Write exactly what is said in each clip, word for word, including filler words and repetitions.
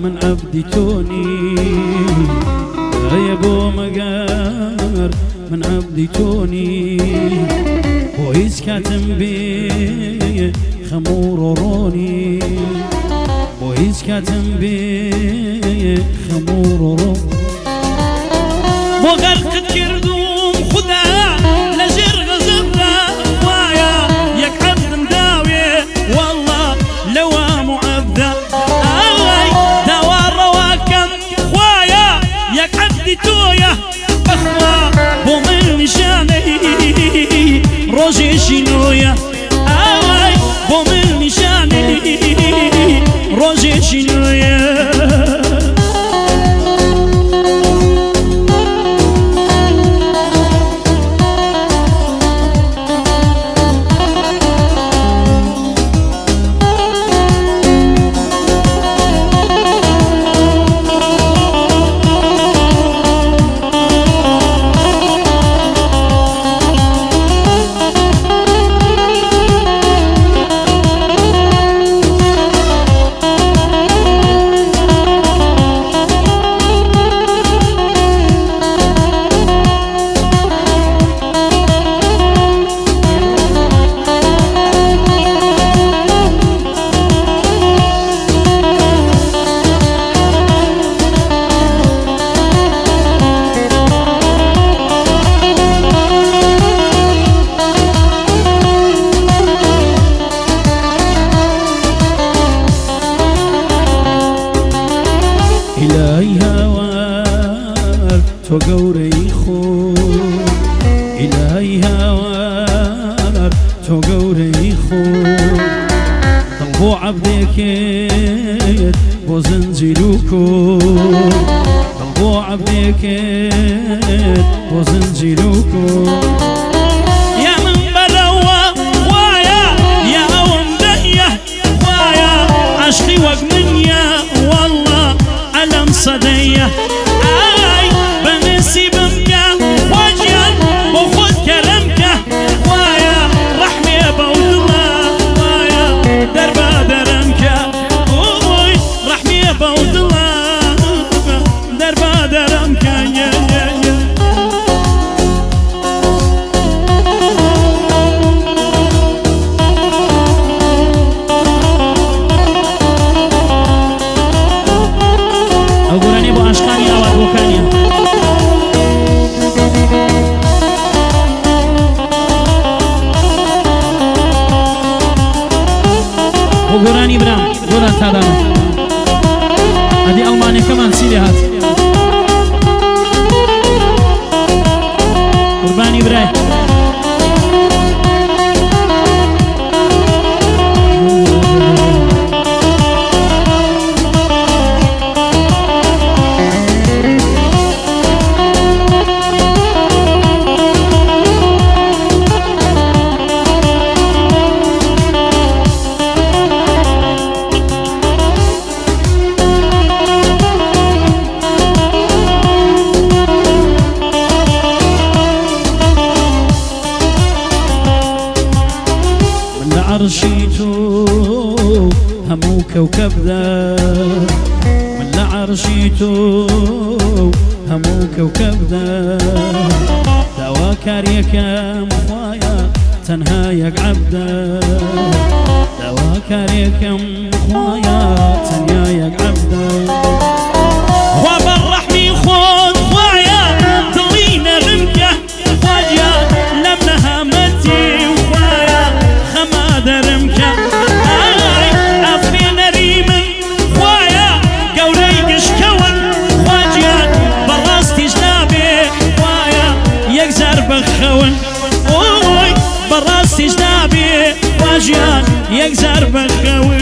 من عبدي توني يا بو مقار من عبدي توني بويس كاتم بي خمور روني بويس كاتم بي خمور روني بو غرق كردوم خدا لجر غزبنا وايا يك عبد مداوي والله لوام عبدا اي دوار رواكم خوايا يك عبدي تويا اخوا بو من نشاني روجي شنويا اي بو من نشاني روجي شنويا إلهي هوار تو قوري خو إلهي هوار تو قوري خو طلبو عبدك بو زنجلوكو طلبو عبدك بو زنجلوكو يا من بلوى خوايا يا ومدية خوايا عشقي وقمنيا والله ألم صدية آي بنسي بمكا وجيا بخد كلامك وايا رحمي بود الله وايا دربا درمك اوي رحمي بود الله دربا درمك يا يا يا أقولني بو أشقاني أو أبوكاني أقولني برام قولان تادانا هذه ألمانيا كمان سيدي هات قرباني براي عرشيتو همو كوكب ذا من عرشيتو همو كوكب ذا دواكر يكام خوايا تنهايك عبدا دواكر يكام خوايا تنهايك عبدا وبالرحمي خود خوايا ضلينا رمكه خوايا لمنها متي درمك آي أفرين ريمن خوايا قولي قشكون خواجيان براستي جنابي خوايا يكزر بخون اوي براستي جنابي خواجيان يكزر بخون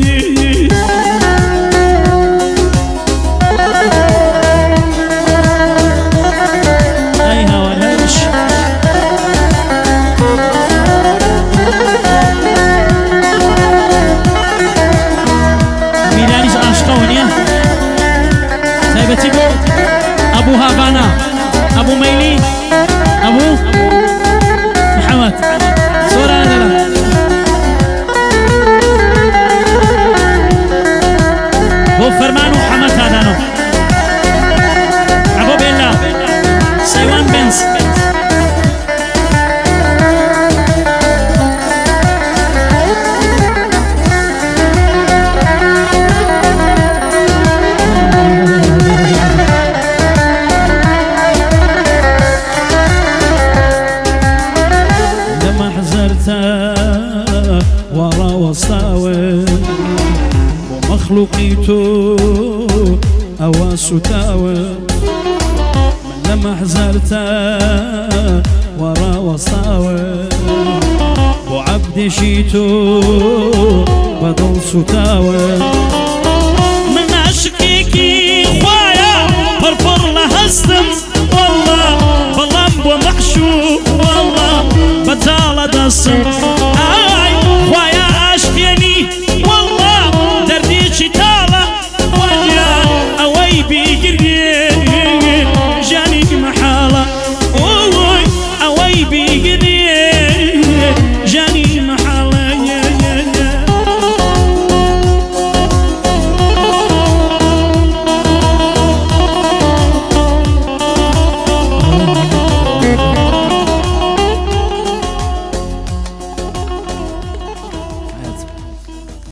أبو هافانا أبو ميلي أبو محمد صورة هذا هو فرمانو تو أوا ستاوى لما حزرتا ورا وصاوى وعبد شيتو بدل ستاوى من عشقيكي خوايا فرفر لهستم والله بلام ومحشوق والله بتالة دسم اي خوايا عشقيني والله دردي شتالة وجا اوي بيقري جاني محالة اوي اوي بيقري